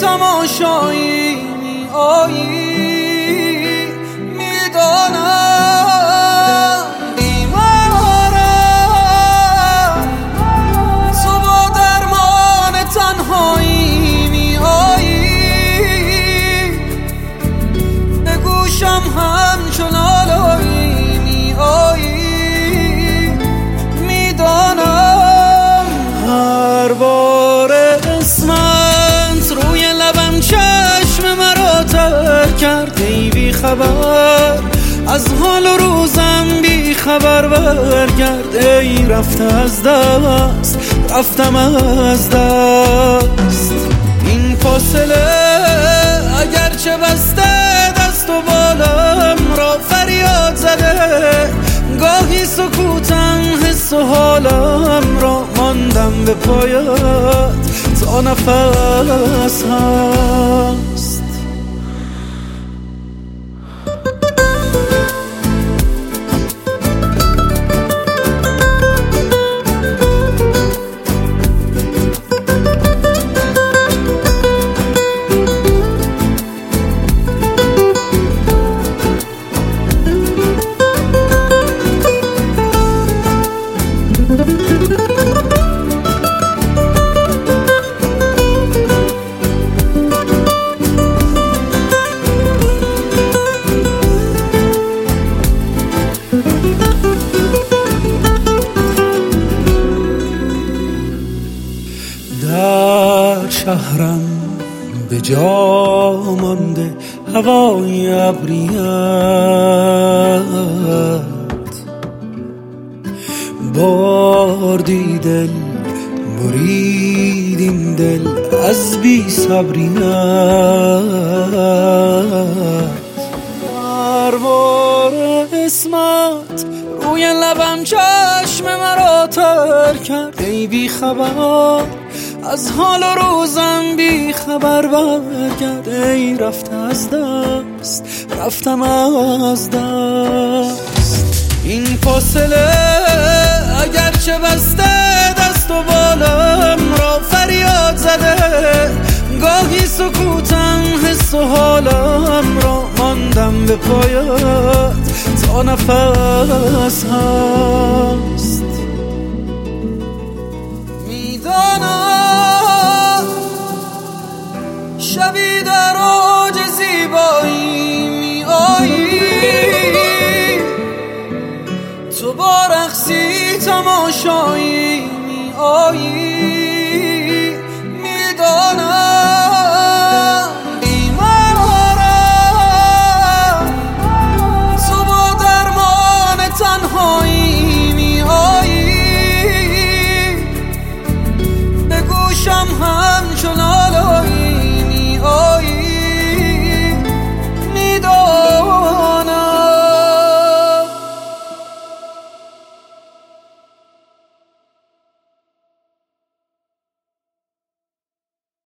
تماشایی می آیی، میدانم بیمارم، تو با درمان تنهایی می آیی، به گوشم همچون آلایی می آیی، میدانم هر بار اسمت روی لبم چشم مرا تر کرد. ای بی خبر از حال و روزم، بی خبر برگرد. ای رفته از دست، رفتم از دست. این فاصله اگرچه بسته دست و بالم را فریاد زده، گاهی سکوتم حس و حالم را ماندم به پایت تا نفس هست. در شهرم به جا مانده هوای ابریت، بردی دل، برید این دل از بی صبریت. هر بار اسمت روی لبم چشم مرا تر کرد. ای بی خبر از حال و روزم، بی خبر برگرد. ای رفته از دست، رفتم از دست. این فاصله اگرچه بسته دست و بالم را فریاد زده، گاهی سکوتم حس و حالم را ماندم به پایت تا نفس هست. میدانم شبی در اوج زیبایی می آیی، تو با رقصی تماشایی می آیی،